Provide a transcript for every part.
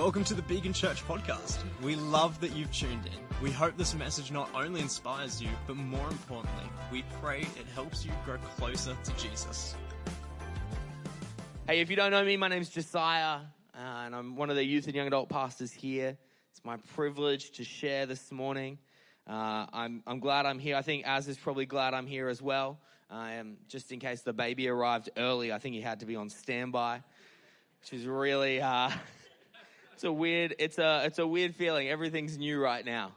Welcome to the Beacon Church podcast. We love that you've tuned in. We hope this message not only inspires you, but more importantly, we pray it helps you grow closer to Jesus. Hey, if you don't know me, my name's Josiah, and I'm one of the youth and young adult pastors here. It's my privilege to share this morning. I'm glad I'm here. I think Az is probably glad I'm here as well. Just in case the baby arrived early, I think he had to be on standby, which is really it's a weird feeling. Everything's new right now.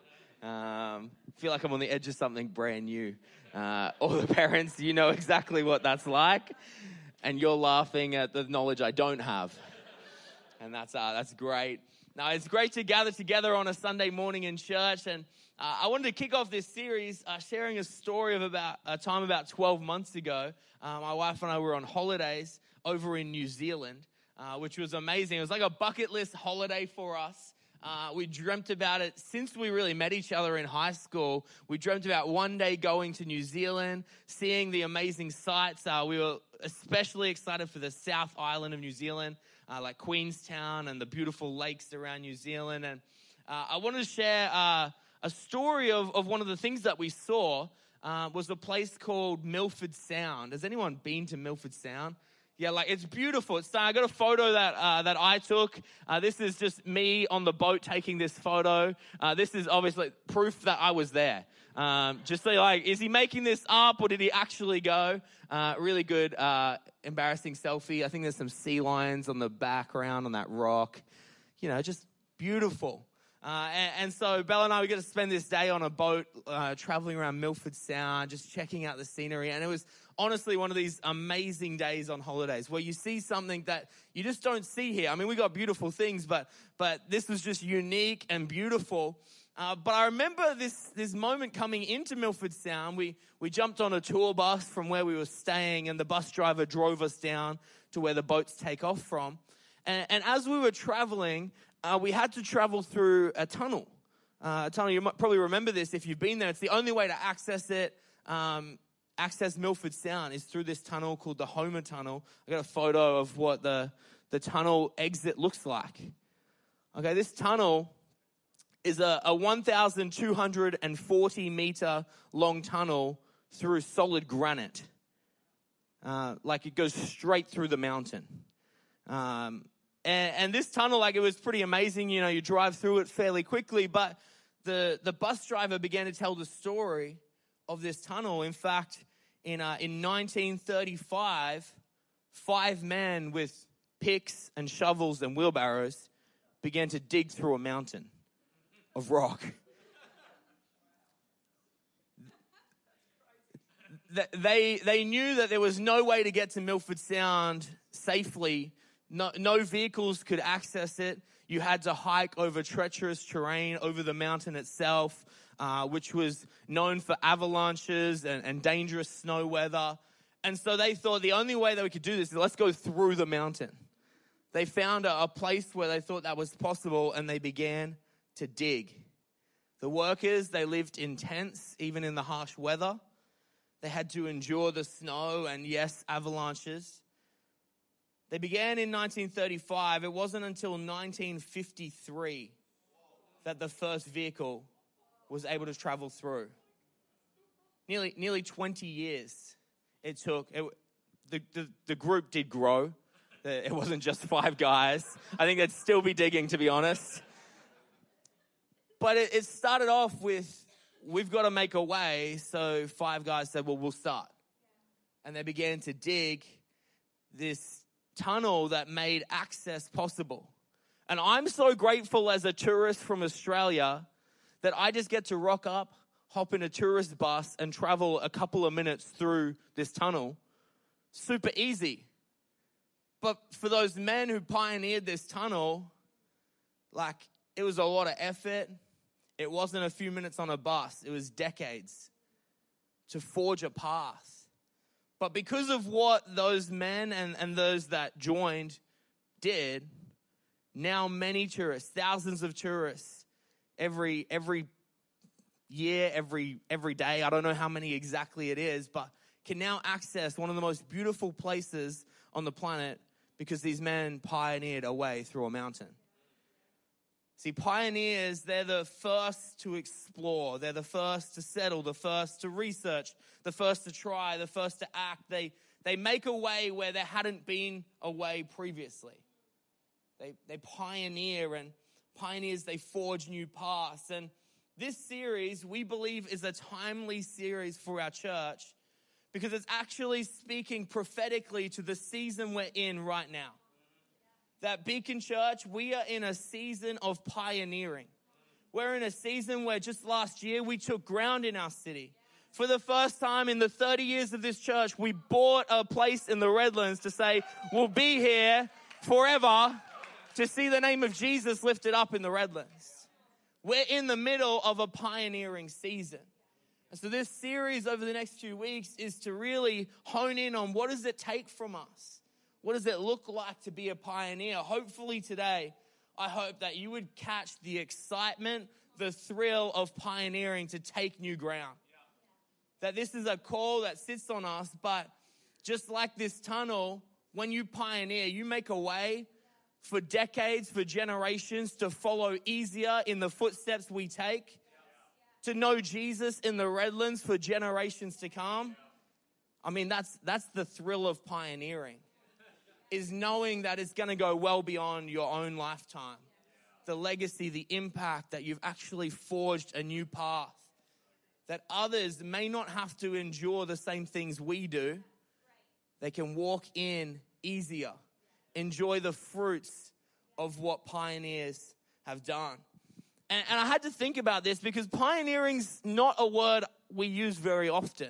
Feel like I'm on the edge of something brand new. All the parents, you know exactly what that's like, and you're laughing at the knowledge I don't have, and that's great. Now, it's great to gather together on a Sunday morning in church, and I wanted to kick off this series sharing a story of about a time about 12 months ago. My wife and I were on holidays over in New Zealand, which was amazing. It was like a bucket list holiday for us. We dreamt about it since we really met each other in high school. We dreamt about one day going to New Zealand, seeing the amazing sights. We were especially excited for the South Island of New Zealand, like Queenstown and the beautiful lakes around New Zealand. And I wanted to share a story of one of the things that we saw. Was a place called Milford Sound. Has anyone been to Milford Sound? Yeah, like it's beautiful. I got a photo that I took. This is just me on the boat taking this photo. This is obviously proof that I was there. Just so like, is he making this up or did he actually go? Really good, embarrassing selfie. I think there's some sea lions on the background on that rock. You know, just beautiful. And so Bella and I, we got to spend this day on a boat, traveling around Milford Sound, just checking out the scenery. And it was honestly one of these amazing days on holidays where you see something that you just don't see here. I mean, we got beautiful things, but this was just unique and beautiful. But I remember this moment coming into Milford Sound. We jumped on a tour bus from where we were staying, and the bus driver drove us down to where the boats take off from. And as we were traveling, we had to travel through a tunnel. You might probably remember this if you've been there. It's the only way to access it. Access Milford Sound is through this tunnel called the Homer Tunnel. I got a photo of what the tunnel exit looks like. Okay, this tunnel is a 1,240 meter long tunnel through solid granite. Like it goes straight through the mountain. And this tunnel, like it was pretty amazing. You know, you drive through it fairly quickly, but the bus driver began to tell the story of this tunnel. In fact, in 1935, 5 men with picks and shovels and wheelbarrows began to dig through a mountain of rock. They knew that there was no way to get to Milford Sound safely. No vehicles could access it. You had to hike over treacherous terrain over the mountain itself, which was known for avalanches and dangerous snow weather. And so they thought the only way that we could do this is let's go through the mountain. They found a place where they thought that was possible, and they began to dig. The workers, they lived in tents, even in the harsh weather. They had to endure the snow and, yes, avalanches. They began in 1935. It wasn't until 1953 that the first vehicle was able to travel through. Nearly 20 years it took. The group did grow. It wasn't just 5 guys. I think they'd still be digging, to be honest. But it started off with, we've got to make a way. So 5 guys said, well, we'll start. And they began to dig this tunnel that made access possible. And I'm so grateful as a tourist from Australia that I just get to rock up, hop in a tourist bus and travel a couple of minutes through this tunnel. Super easy. But for those men who pioneered this tunnel, like it was a lot of effort. It wasn't a few minutes on a bus. It was decades to forge a path. But because of what those men and those that joined did, now many tourists, thousands of tourists, every year, every day, I don't know how many exactly it is, but can now access one of the most beautiful places on the planet because these men pioneered a way through a mountain. See, pioneers, they're the first to explore. They're the first to settle, the first to research, the first to try, the first to act. They make a way where there hadn't been a way previously. They pioneer, and pioneers, they forge new paths. And this series, we believe, is a timely series for our church because it's actually speaking prophetically to the season we're in right now. That Beacon Church, we are in a season of pioneering. We're in a season where just last year we took ground in our city. For the first time in the 30 years of this church, we bought a place in the Redlands to say, we'll be here forever to see the name of Jesus lifted up in the Redlands. We're in the middle of a pioneering season. And so this series over the next few weeks is to really hone in on what does it take from us? What does it look like to be a pioneer? Hopefully today, I hope that you would catch the excitement, the thrill of pioneering to take new ground. That this is a call that sits on us, but just like this tunnel, when you pioneer, you make a way for decades, for generations to follow easier in the footsteps we take, to know Jesus in the Redlands for generations to come. I mean, that's the thrill of pioneering, is knowing that it's going to go well beyond your own lifetime. The legacy, the impact that you've actually forged a new path, that others may not have to endure the same things we do. They can walk in easier, enjoy the fruits of what pioneers have done. And I had to think about this because pioneering's not a word we use very often.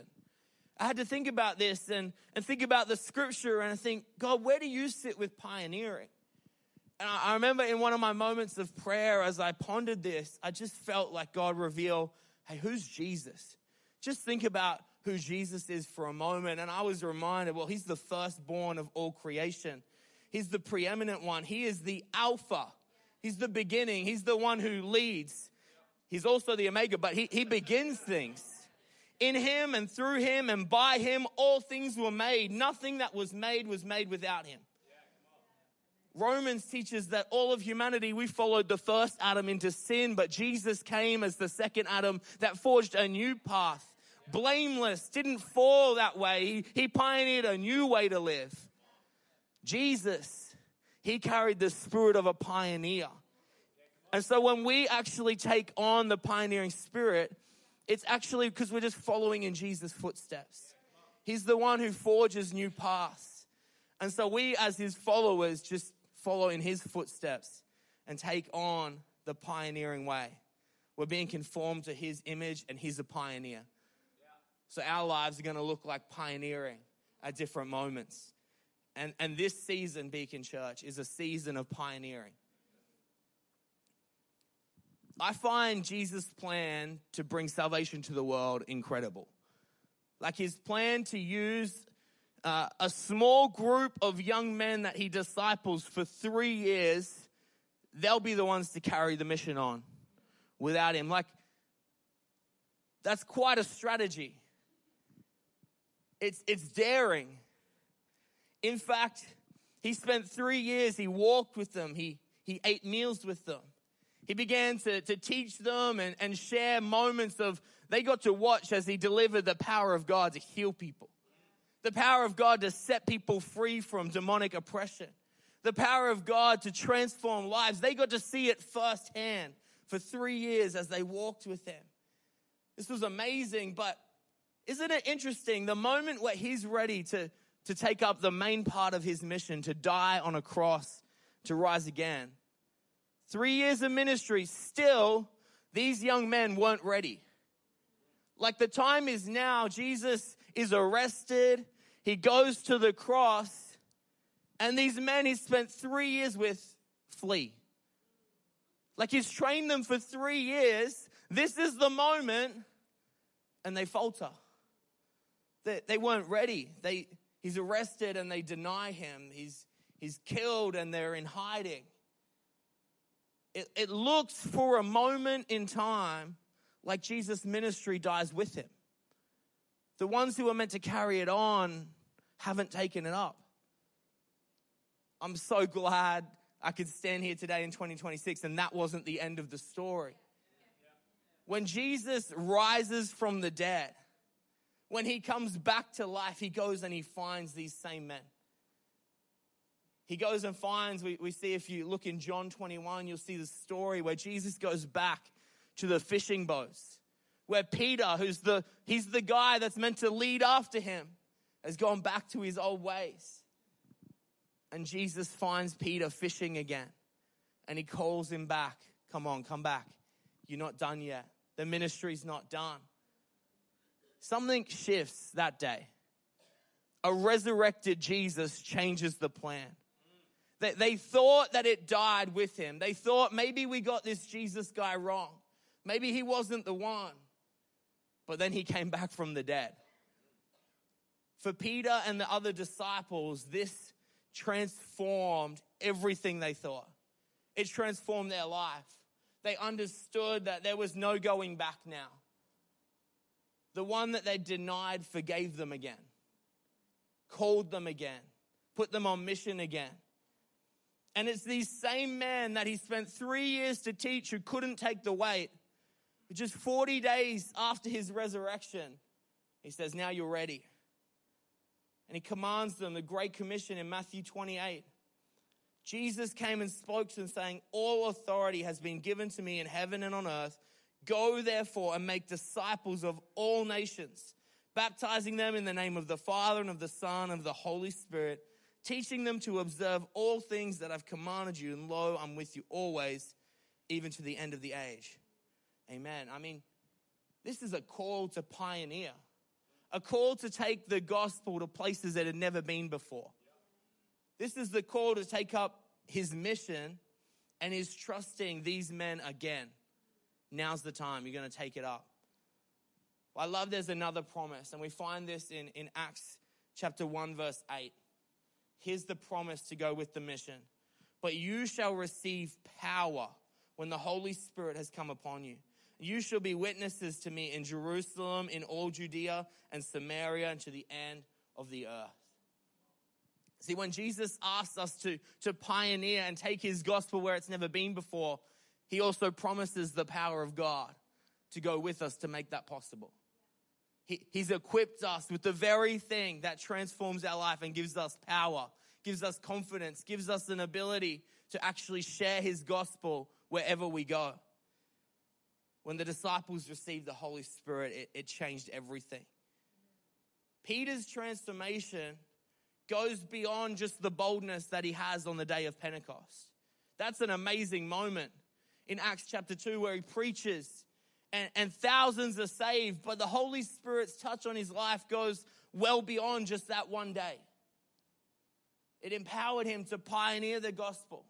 I had to think about this and think about the scripture and I think, God, where do you sit with pioneering? And I remember in one of my moments of prayer as I pondered this, I just felt like God revealed, hey, who's Jesus? Just think about who Jesus is for a moment. And I was reminded, well, he's the firstborn of all creation. He's the preeminent one. He is the Alpha. He's the beginning. He's the one who leads. He's also the Omega, but he begins things. In him and through him and by him, all things were made. Nothing that was made without him. Romans teaches that all of humanity, we followed the first Adam into sin, but Jesus came as the second Adam that forged a new path. Blameless, didn't fall that way. He pioneered a new way to live. Jesus, he carried the spirit of a pioneer. And so when we actually take on the pioneering spirit, it's actually because we're just following in Jesus' footsteps. He's the one who forges new paths. And so we as his followers just follow in his footsteps and take on the pioneering way. We're being conformed to his image and he's a pioneer. So our lives are going to look like pioneering at different moments. And this season, Beacon Church, is a season of pioneering. I find Jesus' plan to bring salvation to the world incredible. Like his plan to use a small group of young men that he disciples for 3 years, they'll be the ones to carry the mission on without him. Like, that's quite a strategy. It's daring. In fact, he spent 3 years, he walked with them, he ate meals with them. He began to teach them and share moments of, they got to watch as he delivered the power of God to heal people. The power of God to set people free from demonic oppression. The power of God to transform lives. They got to see it firsthand for 3 years as they walked with him. This was amazing, but isn't it interesting? The moment where he's ready to take up the main part of his mission, to die on a cross, to rise again. 3 years of ministry, still, these young men weren't ready. Like the time is now, Jesus is arrested, he goes to the cross, and these men he spent 3 years with flee. Like he's trained them for 3 years, this is the moment, and they falter. They weren't ready. He's arrested and they deny him. He's killed and they're in hiding. It looks for a moment in time like Jesus' ministry dies with him. The ones who are meant to carry it on haven't taken it up. I'm so glad I could stand here today in 2026 and that wasn't the end of the story. When Jesus rises from the dead, when he comes back to life, he goes and he finds these same men. He goes and finds, we see if you look in John 21, you'll see the story where Jesus goes back to the fishing boats, where Peter, he's the guy that's meant to lead after him, has gone back to his old ways. And Jesus finds Peter fishing again. And he calls him back. Come on, come back. You're not done yet. The ministry's not done. Something shifts that day. A resurrected Jesus changes the plan. They thought that it died with him. They thought maybe we got this Jesus guy wrong. Maybe he wasn't the one. But then he came back from the dead. For Peter and the other disciples, this transformed everything they thought. It transformed their life. They understood that there was no going back now. The one that they denied forgave them again, called them again, put them on mission again. And it's these same men that he spent 3 years to teach who couldn't take the weight. Just 40 days after his resurrection, he says, now you're ready. And he commands them the Great Commission in Matthew 28. Jesus came and spoke to them saying, all authority has been given to me in heaven and on earth. Go therefore and make disciples of all nations, baptizing them in the name of the Father and of the Son and of the Holy Spirit, teaching them to observe all things that I've commanded you. And lo, I'm with you always, even to the end of the age. Amen. I mean, this is a call to pioneer, a call to take the gospel to places that had never been before. This is the call to take up his mission and is trusting these men again. Now's the time. You're going to take it up. Well, I love there's another promise, and we find this in Acts chapter 1, verse 8. Here's the promise to go with the mission. But you shall receive power when the Holy Spirit has come upon you. You shall be witnesses to me in Jerusalem, in all Judea and Samaria, and to the end of the earth. See, when Jesus asks us to pioneer and take his gospel where it's never been before, he also promises the power of God to go with us to make that possible. He's equipped us with the very thing that transforms our life and gives us power, gives us confidence, gives us an ability to actually share his gospel wherever we go. When the disciples received the Holy Spirit, it changed everything. Peter's transformation goes beyond just the boldness that he has on the day of Pentecost. That's an amazing moment in Acts chapter 2 where he preaches and thousands are saved, but the Holy Spirit's touch on his life goes well beyond just that one day. It empowered him to pioneer the gospel.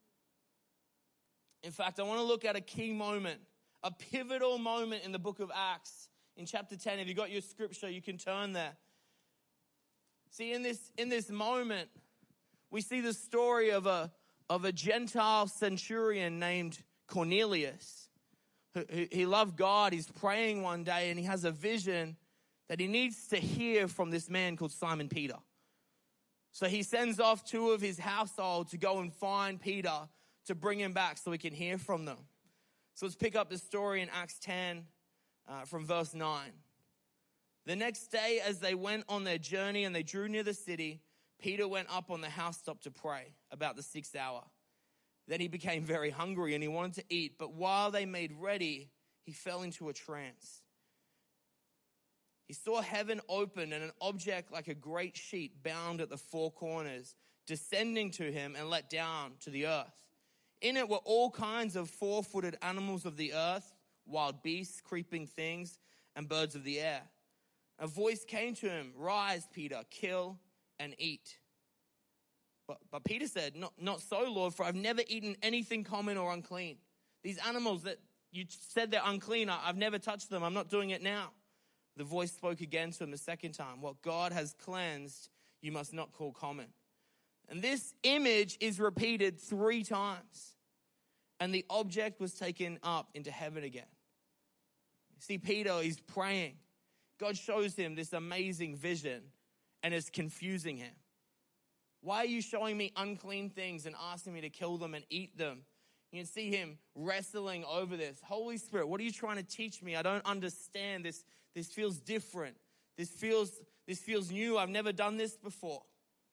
In fact, I want to look at a key moment, a pivotal moment in the book of Acts in chapter 10. If you got your scripture, you can turn there. See, in this moment, we see the story of a Gentile centurion named Cornelius. He loved God. He's praying one day and he has a vision that he needs to hear from this man called Simon Peter. So he sends off 2 of his household to go and find Peter to bring him back so he can hear from them. So let's pick up the story in Acts 10 from verse 9. The next day, as they went on their journey and they drew near the city, Peter went up on the housetop to pray about the 6th hour. Then he became very hungry and he wanted to eat, but while they made ready, he fell into a trance. He saw heaven open and an object like a great sheet bound at the 4 corners, descending to him and let down to the earth. In it were all kinds of 4-footed animals of the earth, wild beasts, creeping things, and birds of the air. A voice came to him, "Rise, Peter, kill and eat." But Peter said, Not so, Lord, for I've never eaten anything common or unclean. These animals that you said they're unclean, I've never touched them. I'm not doing it now. The voice spoke again to him the second time. What God has cleansed, you must not call common. And this image is repeated 3 times. And the object was taken up into heaven again. See, Peter, he's praying. God shows him this amazing vision and it's confusing him. Why are you showing me unclean things and asking me to kill them and eat them? You can see him wrestling over this. Holy Spirit, what are you trying to teach me? I don't understand. This feels different. This feels new. I've never done this before.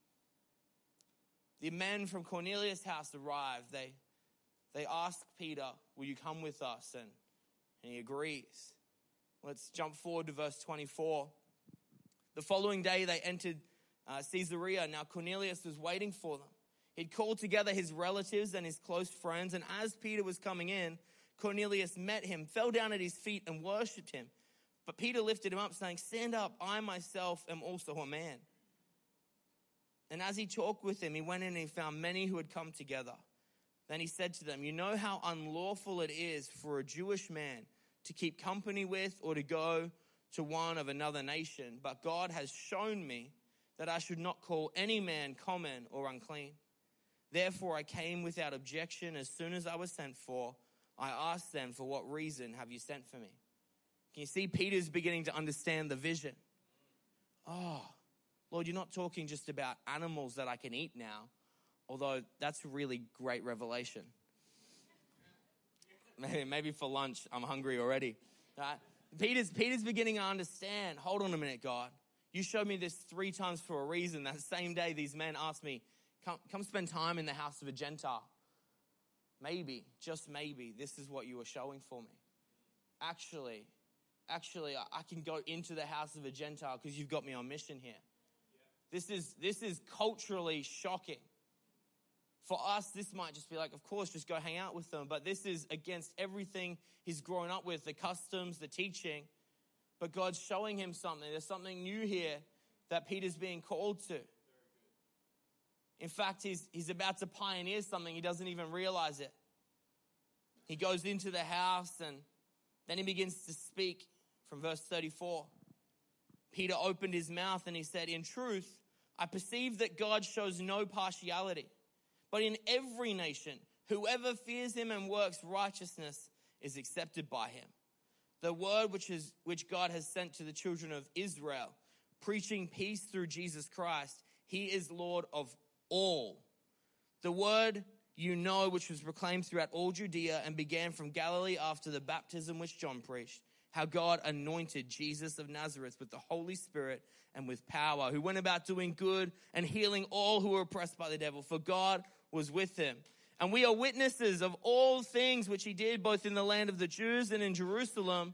The men from Cornelius' house arrive. They ask Peter, will you come with us? And he agrees. Let's jump forward to verse 24. The following day they entered Caesarea. Now Cornelius was waiting for them. He'd called together his relatives and his close friends, and as Peter was coming in, Cornelius met him, fell down at his feet and worshipped him. But Peter lifted him up, saying, stand up, I myself am also a man. And as he talked with him, he went in and he found many who had come together. Then he said to them, you know how unlawful it is for a Jewish man to keep company with or to go to one of another nation, but God has shown me that I should not call any man common or unclean. Therefore I came without objection. As soon as I was sent for, I asked them, for what reason have you sent for me? Can you see Peter's beginning to understand the vision? Oh, Lord, you're not talking just about animals that I can eat now, although that's a really great revelation. Maybe for lunch, I'm hungry already. Right? Peter's beginning to understand. Hold on a minute, God. You showed me this 3 times for a reason. That same day, these men asked me, come spend time in the house of a Gentile. Maybe, just maybe, this is what you were showing for me. Actually, I can go into the house of a Gentile because you've got me on mission here. This is culturally shocking. For us, this might just be like, of course, just go hang out with them. But this is against everything he's grown up with, the customs, the teaching. But God's showing him something. There's something new here that Peter's being called to. In fact, he's about to pioneer something. He doesn't even realize it. He goes into the house and then he begins to speak from verse 34. Peter opened his mouth and he said, in truth, I perceive that God shows no partiality, but in every nation, whoever fears him and works righteousness is accepted by him. The word which God has sent to the children of Israel, preaching peace through Jesus Christ. He is Lord of all. The word you know, which was proclaimed throughout all Judea and began from Galilee after the baptism which John preached, how God anointed Jesus of Nazareth with the Holy Spirit and with power, who went about doing good and healing all who were oppressed by the devil, for God was with him. And we are witnesses of all things which he did, both in the land of the Jews and in Jerusalem,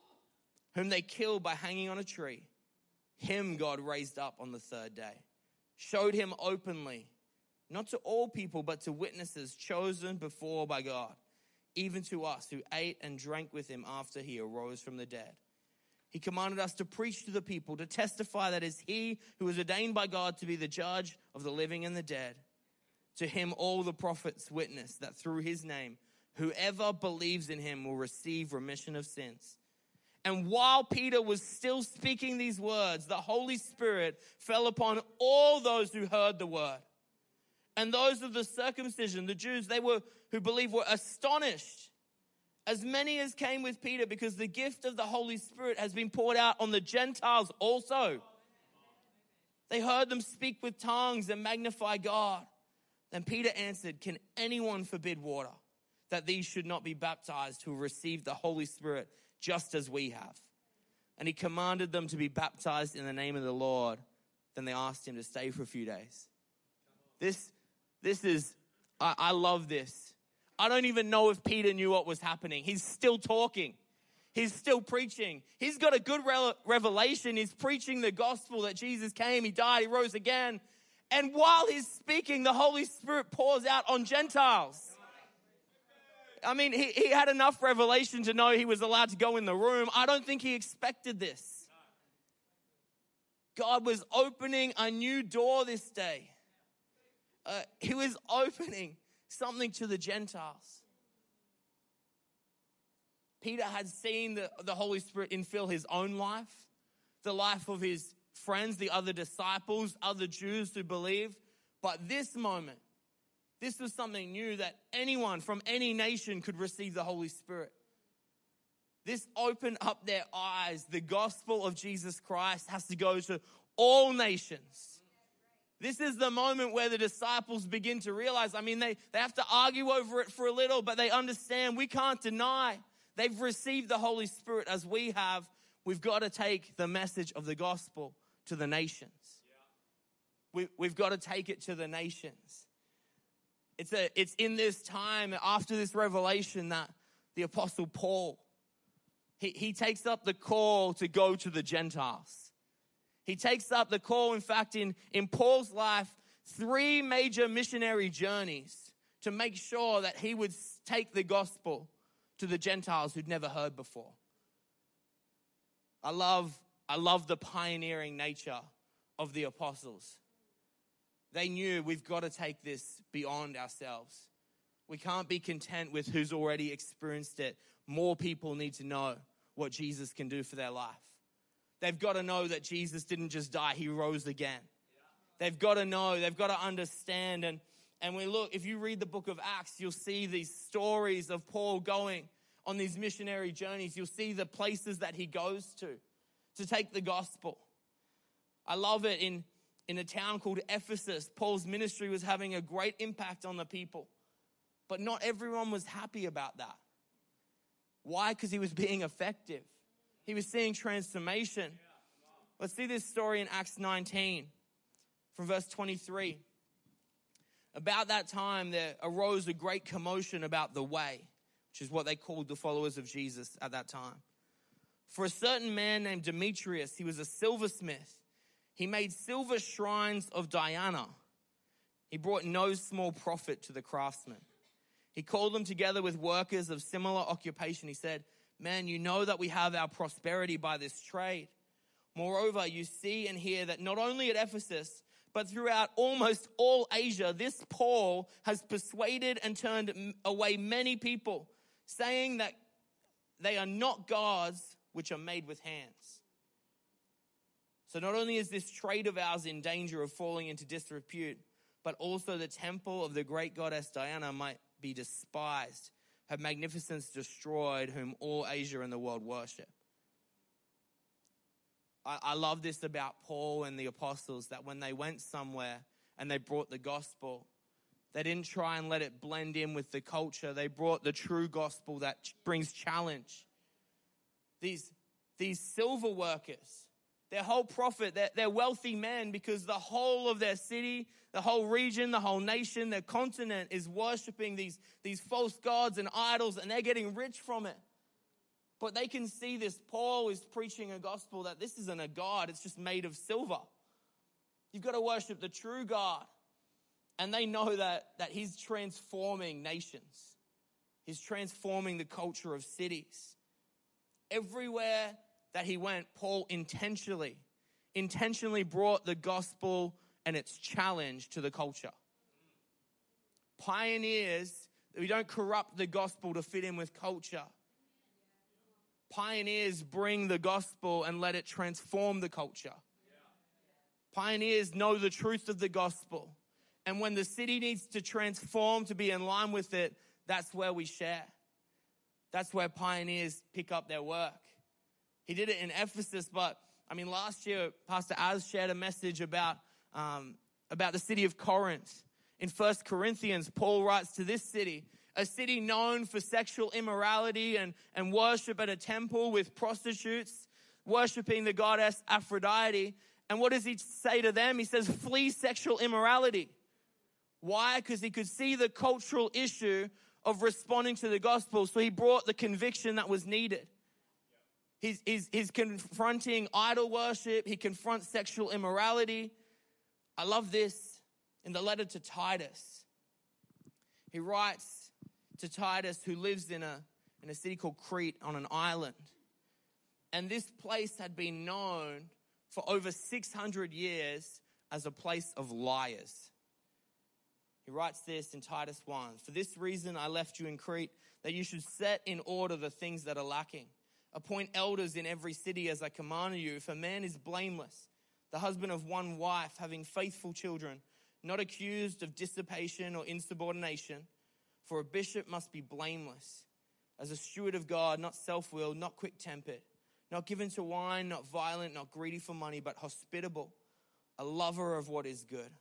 whom they killed by hanging on a tree. Him God raised up on the 3rd day, showed him openly, not to all people, but to witnesses chosen before by God, even to us who ate and drank with him after he arose from the dead. He commanded us to preach to the people, to testify that it is he who is ordained by God to be the judge of the living and the dead. To him all the prophets witness that through his name, whoever believes in him will receive remission of sins. And while Peter was still speaking these words, the Holy Spirit fell upon all those who heard the word. And those of the circumcision, the Jews, who believed were astonished, as many as came with Peter, because the gift of the Holy Spirit has been poured out on the Gentiles also. They heard them speak with tongues and magnify God. Then Peter answered, can anyone forbid water, that these should not be baptized who receive the Holy Spirit just as we have? And he commanded them to be baptized in the name of the Lord. Then they asked him to stay for a few days. This is, I love this. I don't even know if Peter knew what was happening. He's still talking. He's still preaching. He's got a good revelation. He's preaching the gospel that Jesus came, he died, he rose again. And while he's speaking, the Holy Spirit pours out on Gentiles. I mean, he had enough revelation to know he was allowed to go in the room. I don't think he expected this. God was opening a new door this day. He was opening something to the Gentiles. Peter had seen the Holy Spirit infill his own life, the life of his friends, the other disciples, other Jews who believed. But this moment, this was something new, that anyone from any nation could receive the Holy Spirit. This opened up their eyes. The gospel of Jesus Christ has to go to all nations. This is the moment where the disciples begin to realize, they have to argue over it for a little, but they understand we can't deny they've received the Holy Spirit as we have. We've got to take the message of the gospel to the nations. We've got to take it to the nations. It's in this time after this revelation that the Apostle Paul, he takes up the call to go to the Gentiles. He takes up the call, in fact, in Paul's life, 3 major missionary journeys to make sure that he would take the gospel to the Gentiles who'd never heard before. I love the pioneering nature of the apostles. They knew we've got to take this beyond ourselves. We can't be content with who's already experienced it. More people need to know what Jesus can do for their life. They've got to know that Jesus didn't just die, he rose again. They've got to know, they've got to understand. And we look, if you read the book of Acts, you'll see these stories of Paul going on these missionary journeys. You'll see the places that he goes to take the gospel. I love it in a town called Ephesus. Paul's ministry was having a great impact on the people. But not everyone was happy about that. Why? Because he was being effective. He was seeing transformation. Let's see this story in Acts 19 from verse 23. About that time, there arose a great commotion about the way, which is what they called the followers of Jesus at that time. For a certain man named Demetrius, he was a silversmith. He made silver shrines of Diana. He brought no small profit to the craftsmen. He called them together with workers of similar occupation. He said, "Man, you know that we have our prosperity by this trade. Moreover, you see and hear that not only at Ephesus, but throughout almost all Asia, this Paul has persuaded and turned away many people, saying that they are not gods which are made with hands." So not only is this trade of ours in danger of falling into disrepute, but also the temple of the great goddess Diana might be despised, her magnificence destroyed, whom all Asia and the world worship. I love this about Paul and the apostles, that when they went somewhere and they brought the gospel, they didn't try and let it blend in with the culture. They brought the true gospel that brings challenge. These silver workers, their whole profit, they're wealthy men because the whole of their city, the whole region, the whole nation, their continent is worshiping these false gods and idols, and they're getting rich from it. But they can see this. Paul is preaching a gospel that this isn't a god, it's just made of silver. You've got to worship the true God. And they know that he's transforming nations. He's transforming the culture of cities. Everywhere that he went, Paul intentionally brought the gospel and its challenge to the culture. Pioneers, we don't corrupt the gospel to fit in with culture. Pioneers bring the gospel and let it transform the culture. Pioneers know the truth of the gospel. And when the city needs to transform to be in line with it, that's where we share. That's where pioneers pick up their work. He did it in Ephesus, but last year, Pastor Az shared a message about the city of Corinth. In 1 Corinthians, Paul writes to this city, a city known for sexual immorality and worship at a temple with prostitutes, worshiping the goddess Aphrodite. And what does he say to them? He says, flee sexual immorality. Why? Because he could see the cultural issue of responding to the gospel, so he brought the conviction that was needed. He's confronting idol worship. He confronts sexual immorality. I love this in the letter to Titus. He writes to Titus, who lives in a city called Crete on an island. And this place had been known for over 600 years as a place of liars. He writes this in Titus 1. For this reason I left you in Crete, that you should set in order the things that are lacking. Appoint elders in every city as I commanded you. If a man is blameless, the husband of one wife, having faithful children, not accused of dissipation or insubordination, for a bishop must be blameless, as a steward of God, not self-willed, not quick-tempered, not given to wine, not violent, not greedy for money, but hospitable, a lover of what is good,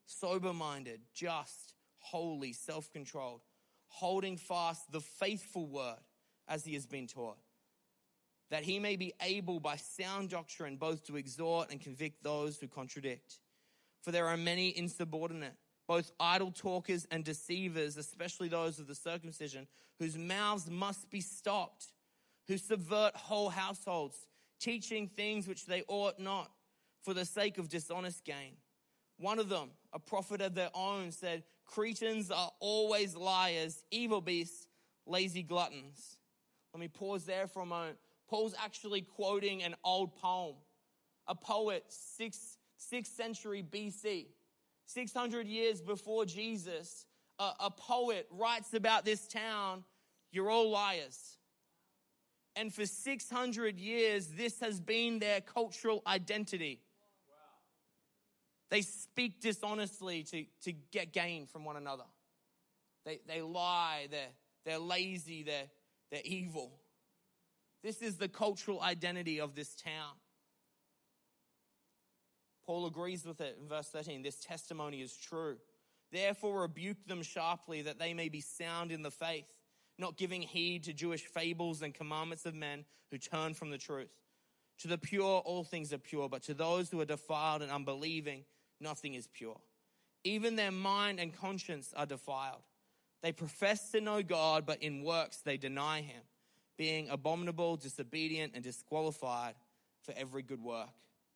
sober-minded, just, holy, self-controlled, holding fast the faithful word as he has been taught, that he may be able by sound doctrine both to exhort and convict those who contradict. For there are many insubordinate, both idle talkers and deceivers, especially those of the circumcision, whose mouths must be stopped, who subvert whole households, teaching things which they ought not, for the sake of dishonest gain. One of them, a prophet of their own, said, Cretans are always liars, evil beasts, lazy gluttons. Let me pause there for a moment. Paul's actually quoting an old poem. A poet, 6th century BC, 600 years before Jesus, a poet writes about this town, you're all liars. And for 600 years, this has been their cultural identity. They speak dishonestly to get gain from one another. They lie, they're lazy, they're evil. This is the cultural identity of this town. Paul agrees with it in verse 13. This testimony is true. Therefore rebuke them sharply that they may be sound in the faith, not giving heed to Jewish fables and commandments of men who turn from the truth. To the pure, all things are pure, but to those who are defiled and unbelieving, nothing is pure. Even their mind and conscience are defiled. They profess to know God, but in works they deny him, being abominable, disobedient, and disqualified for every good work.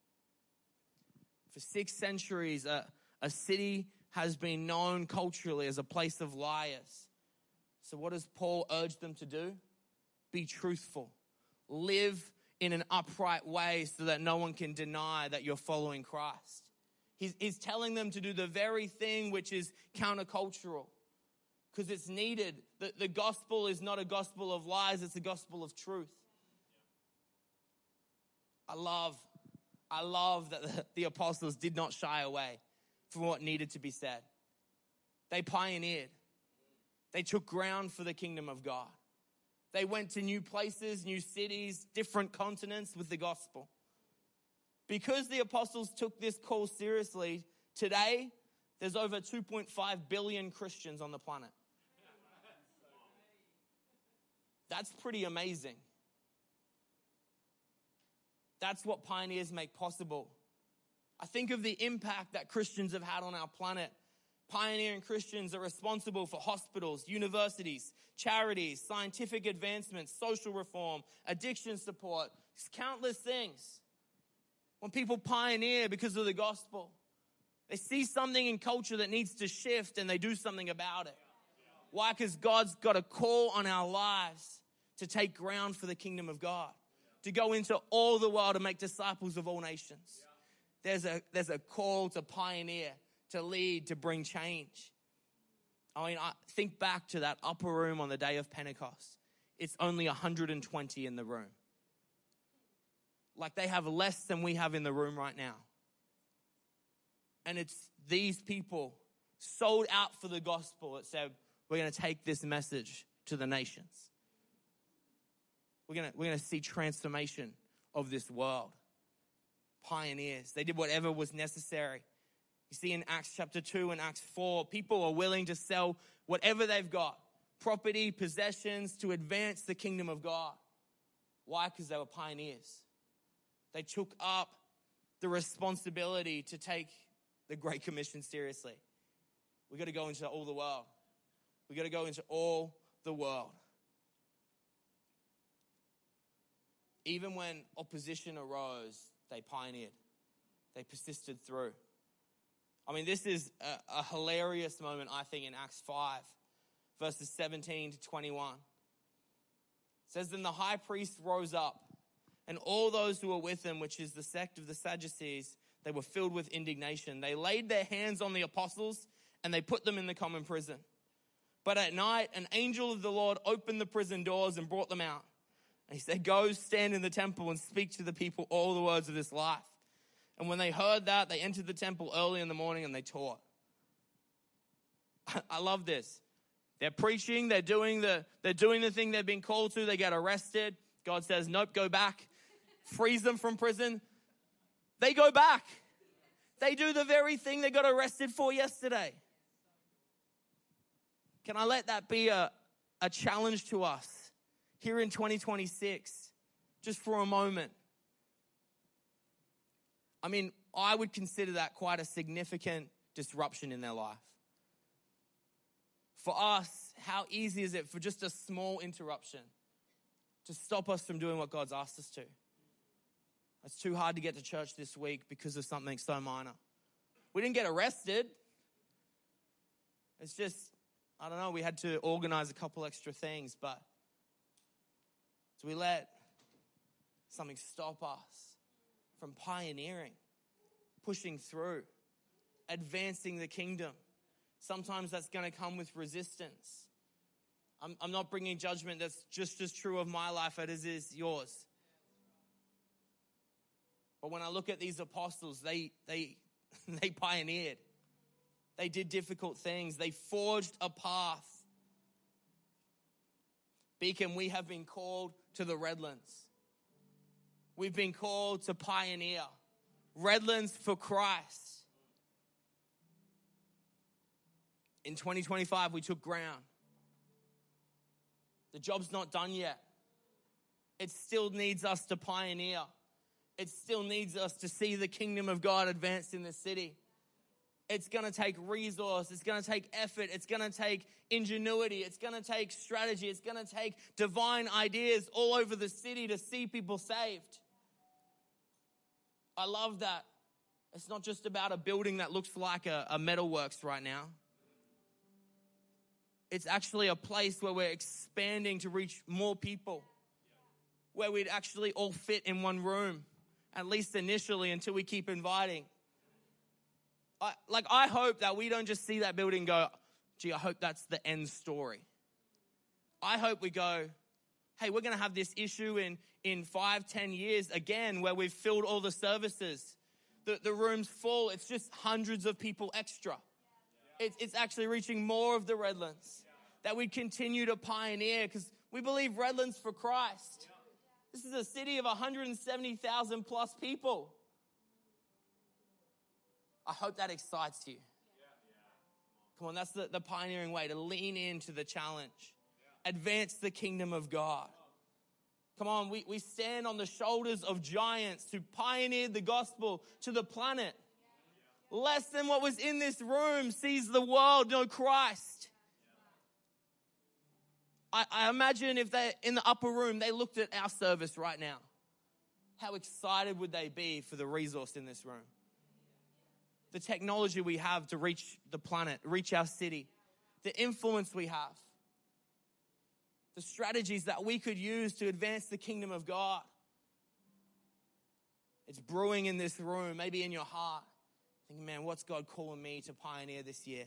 For 6 centuries, a city has been known culturally as a place of liars. So what does Paul urge them to do? Be truthful. Live in an upright way so that no one can deny that you're following Christ. He's telling them to do the very thing which is countercultural, because it's needed. The gospel is not a gospel of lies, it's a gospel of truth. I love that the apostles did not shy away from what needed to be said. They pioneered. They took ground for the kingdom of God. They went to new places, new cities, different continents with the gospel. Because the apostles took this call seriously, today there's over 2.5 billion Christians on the planet. That's pretty amazing. That's what pioneers make possible. I think of the impact that Christians have had on our planet. Pioneering Christians are responsible for hospitals, universities, charities, scientific advancements, social reform, addiction support, countless things. When people pioneer because of the gospel, they see something in culture that needs to shift and they do something about it. Why? Because God's got a call on our lives to take ground for the kingdom of God, to go into all the world and make disciples of all nations. There's a call to pioneer, to lead, to bring change. I mean, I think back to that upper room on the day of Pentecost. It's only 120 in the room. Like they have less than we have in the room right now. And it's these people sold out for the gospel that said, we're going to take this message to the nations. We're going to see transformation of this world. Pioneers. They did whatever was necessary. You see in Acts chapter 2 and Acts 4, people are willing to sell whatever they've got, property, possessions, to advance the kingdom of God. Why? Because they were pioneers. They took up the responsibility to take the Great Commission seriously. We got to go into all the world. We got to go into all the world. Even when opposition arose, they pioneered. They persisted through. I mean, this is a hilarious moment, I think, in Acts 5, verses 17 to 21. It says, then the high priest rose up, and all those who were with him, which is the sect of the Sadducees, they were filled with indignation. They laid their hands on the apostles, and they put them in the common prison. But at night, an angel of the Lord opened the prison doors and brought them out. And he said, go stand in the temple and speak to the people all the words of this life. And when they heard that, they entered the temple early in the morning and they taught. I love this. They're preaching, they're doing the thing they've been called to. They get arrested. God says, nope, go back. Frees them from prison. They go back. They do the very thing they got arrested for yesterday. Can I let that be a challenge to us here in 2026, just for a moment? I mean, I would consider that quite a significant disruption in their life. For us, how easy is it for just a small interruption to stop us from doing what God's asked us to? It's too hard to get to church this week because of something so minor. We didn't get arrested. It's just, I don't know, we had to organize a couple extra things, but do we let something stop us from pioneering, pushing through, advancing the kingdom? Sometimes that's going to come with resistance. I'm not bringing judgment. That's just as true of my life as it is yours. But when I look at these apostles, they pioneered. They did difficult things. They forged a path. Beacon, we have been called to the Redlands. We've been called to pioneer. Redlands for Christ. In 2025, we took ground. The job's not done yet. It still needs us to pioneer. It still needs us to see the kingdom of God advance in the city. It's going to take resource. It's going to take effort. It's going to take ingenuity. It's going to take strategy. It's going to take divine ideas all over the city to see people saved. I love that. It's not just about a building that looks like a metalworks right now. It's actually a place where we're expanding to reach more people, where we'd actually all fit in one room, at least initially, until we keep inviting. I hope that we don't just see that building and go, gee, I hope that's the end story. I hope we go, hey, we're going to have this issue in 5-10 years again, where we've filled all the services. The room's full. It's just hundreds of people extra. It's actually reaching more of the Redlands. That we continue to pioneer, because we believe Redlands for Christ. This is a city of 170,000 plus people. I hope that excites you. Come on, that's the pioneering way, to lean into the challenge. Advance the kingdom of God. Come on, we stand on the shoulders of giants who pioneered the gospel to the planet. Less than what was in this room sees the world know Christ. I imagine if they in the upper room, they looked at our service right now. How excited would they be for the resource in this room? The technology we have to reach the planet, reach our city, the influence we have, the strategies that we could use to advance the kingdom of God. It's brewing in this room, maybe in your heart. Thinking, man, what's God calling me to pioneer this year?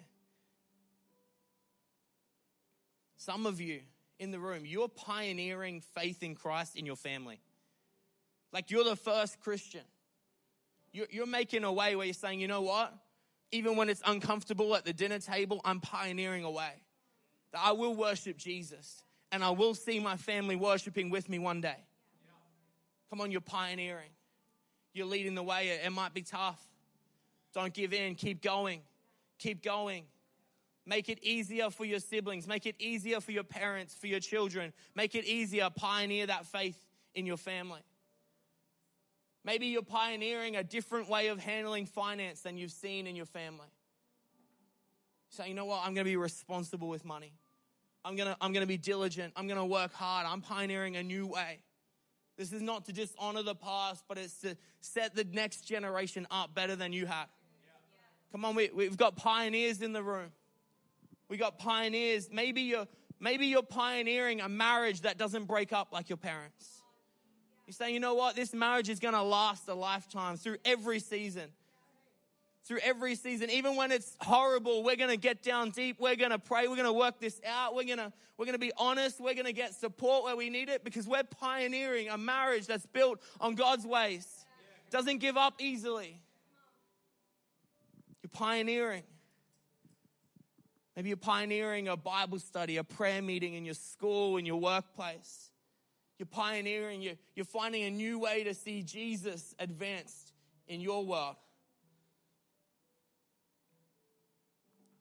Some of you in the room, you're pioneering faith in Christ in your family. Like you're the first Christian. You're making a way where you're saying, you know what? Even when it's uncomfortable at the dinner table, I'm pioneering a way. That I will worship Jesus. And I will see my family worshiping with me one day. Come on, you're pioneering. You're leading the way. It might be tough. Don't give in. Keep going. Keep going. Make it easier for your siblings. Make it easier for your parents, for your children. Make it easier. Pioneer that faith in your family. Maybe you're pioneering a different way of handling finance than you've seen in your family. So you know what? I'm going to be responsible with money. I'm going to be diligent. I'm going to work hard. I'm pioneering a new way. This is not to dishonor the past, but it's to set the next generation up better than you had. Come on, we've got pioneers in the room. We got pioneers. Maybe you're pioneering a marriage that doesn't break up like your parents. You're saying, you know what? This marriage is going to last a lifetime through every season. Through every season. Even when it's horrible, we're going to get down deep. We're going to pray. We're going to work this out. We're going to be honest. We're going to get support where we need it, because we're pioneering a marriage that's built on God's ways. Doesn't give up easily. You're pioneering. Maybe you're pioneering a Bible study, a prayer meeting in your school, in your workplace. You're pioneering, you're finding a new way to see Jesus advanced in your world.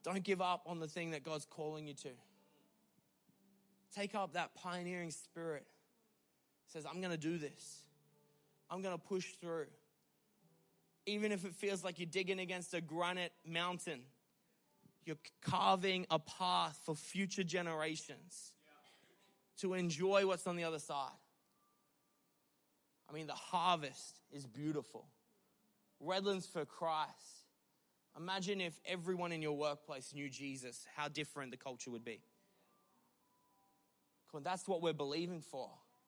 Don't give up on the thing that God's calling you to. Take up that pioneering spirit. It says, I'm going to do this. I'm going to push through. Even if it feels like you're digging against a granite mountain, you're carving a path for future generations to enjoy what's on the other side. I mean, the harvest is beautiful. Redlands for Christ. Imagine if everyone in your workplace knew Jesus, how different the culture would be. Come on, that's what we're believing for.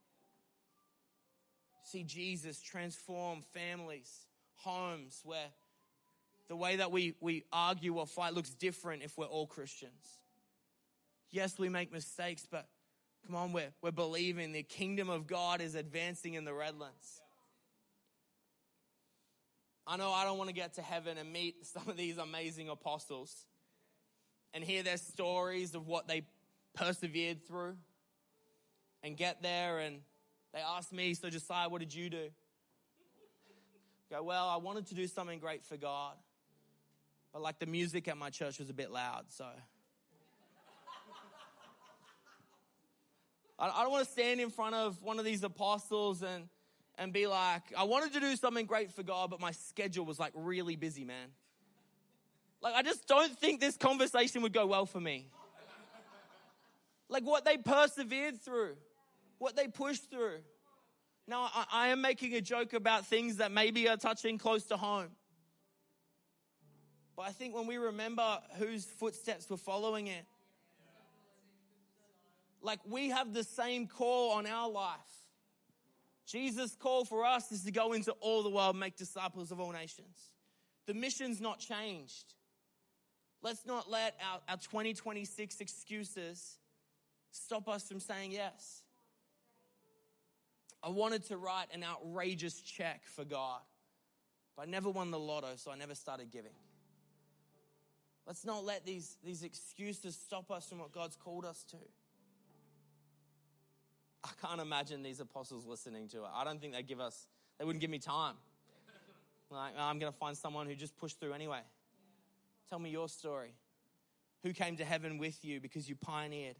See Jesus transform families, homes, where the way that we argue or fight looks different if we're all Christians. Yes, we make mistakes, but come on, we're believing the kingdom of God is advancing in the Redlands. I know I don't want to get to heaven and meet some of these amazing apostles and hear their stories of what they persevered through and get there and they ask me, so Josiah, what did you do? Go, well, I wanted to do something great for God, but like the music at my church was a bit loud, so. I don't want to stand in front of one of these apostles and be like, I wanted to do something great for God, but my schedule was like really busy, man. Like, I just don't think this conversation would go well for me. Like what they persevered through, what they pushed through. Now, I am making a joke about things that maybe are touching close to home. But I think when we remember whose footsteps were following it, like we have the same call on our life. Jesus' call for us is to go into all the world, make disciples of all nations. The mission's not changed. Let's not let our 2026 excuses stop us from saying yes. I wanted to write an outrageous check for God, but I never won the lotto, so I never started giving. Let's not let these excuses stop us from what God's called us to. I can't imagine these apostles listening to it. I don't think they wouldn't give me time. Like, I'm going to find someone who just pushed through anyway. Tell me your story. Who came to heaven with you because you pioneered?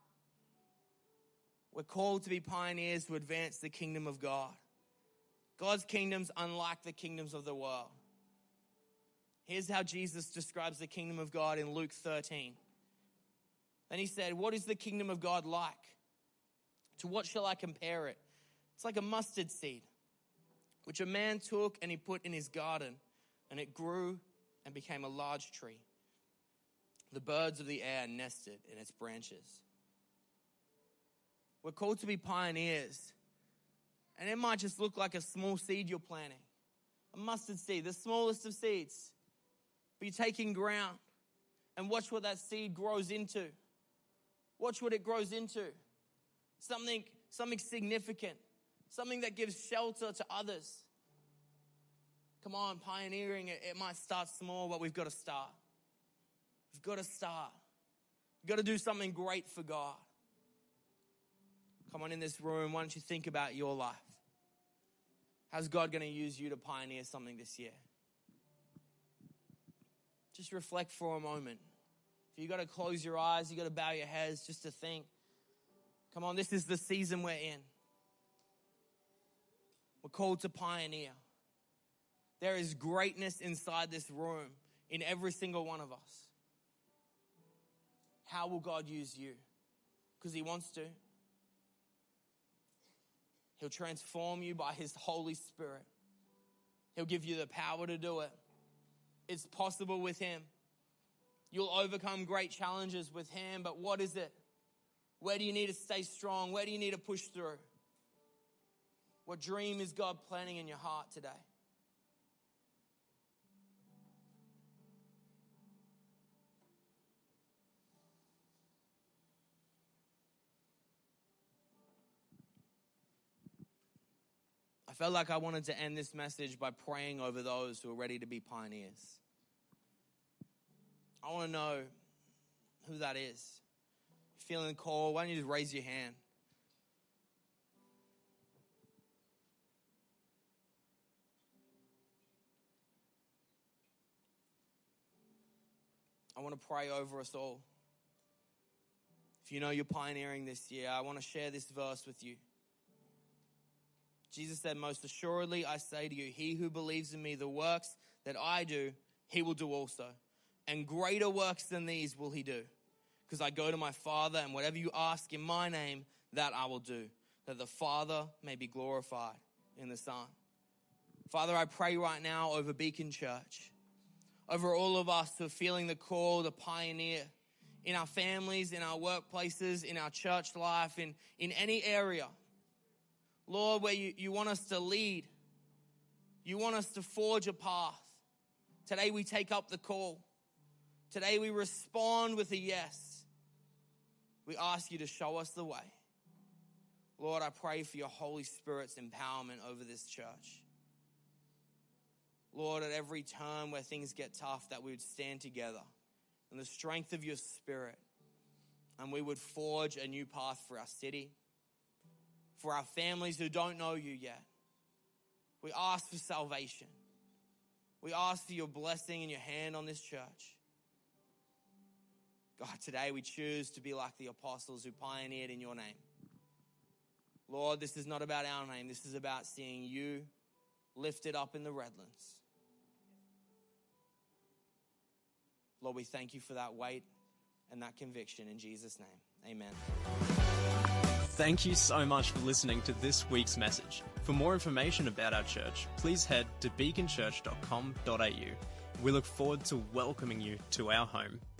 We're called to be pioneers to advance the kingdom of God. God's kingdom's unlike the kingdoms of the world. Here's how Jesus describes the kingdom of God in Luke 13. Then he said, what is the kingdom of God like? To what shall I compare it? It's like a mustard seed, which a man took and he put in his garden, and it grew and became a large tree. The birds of the air nested in its branches. We're called to be pioneers, and it might just look like a small seed you're planting. A mustard seed, the smallest of seeds. But you're taking ground, and watch what that seed grows into. Watch what it grows into. Something significant, something that gives shelter to others. Come on, pioneering it might start small, but we've got to start. We've got to start. We've got to do something great for God. Come on, in this room, why don't you think about your life? How's God going to use you to pioneer something this year? Just reflect for a moment. If you got to close your eyes, you got to bow your heads just to think. Come on, this is the season we're in. We're called to pioneer. There is greatness inside this room in every single one of us. How will God use you? Because he wants to. He'll transform you by his Holy Spirit. He'll give you the power to do it. It's possible with him. You'll overcome great challenges with him, but what is it? Where do you need to stay strong? Where do you need to push through? What dream is God planting in your heart today? I felt like I wanted to end this message by praying over those who are ready to be pioneers. I want to know who that is. Feeling the call, why don't you just raise your hand? I want to pray over us all. If you know you're pioneering this year, I want to share this verse with you. Jesus said, most assuredly I say to you, he who believes in me, the works that I do, he will do also. And greater works than these will he do. Because I go to my Father, and whatever you ask in my name, that I will do, that the Father may be glorified in the Son. Father, I pray right now over Beacon Church, over all of us who are feeling the call to pioneer in our families, in our workplaces, in our church life, in any area. Lord, where you want us to lead, you want us to forge a path. Today we take up the call. Today we respond with a yes. We ask you to show us the way. Lord, I pray for your Holy Spirit's empowerment over this church. Lord, at every turn where things get tough, that we would stand together in the strength of your Spirit, and we would forge a new path for our city, for our families who don't know you yet. We ask for salvation. We ask for your blessing and your hand on this church. God, today we choose to be like the apostles who pioneered in your name. Lord, this is not about our name. This is about seeing you lifted up in the Redlands. Lord, we thank you for that weight and that conviction in Jesus' name. Amen. Thank you so much for listening to this week's message. For more information about our church, please head to beaconchurch.com.au. We look forward to welcoming you to our home.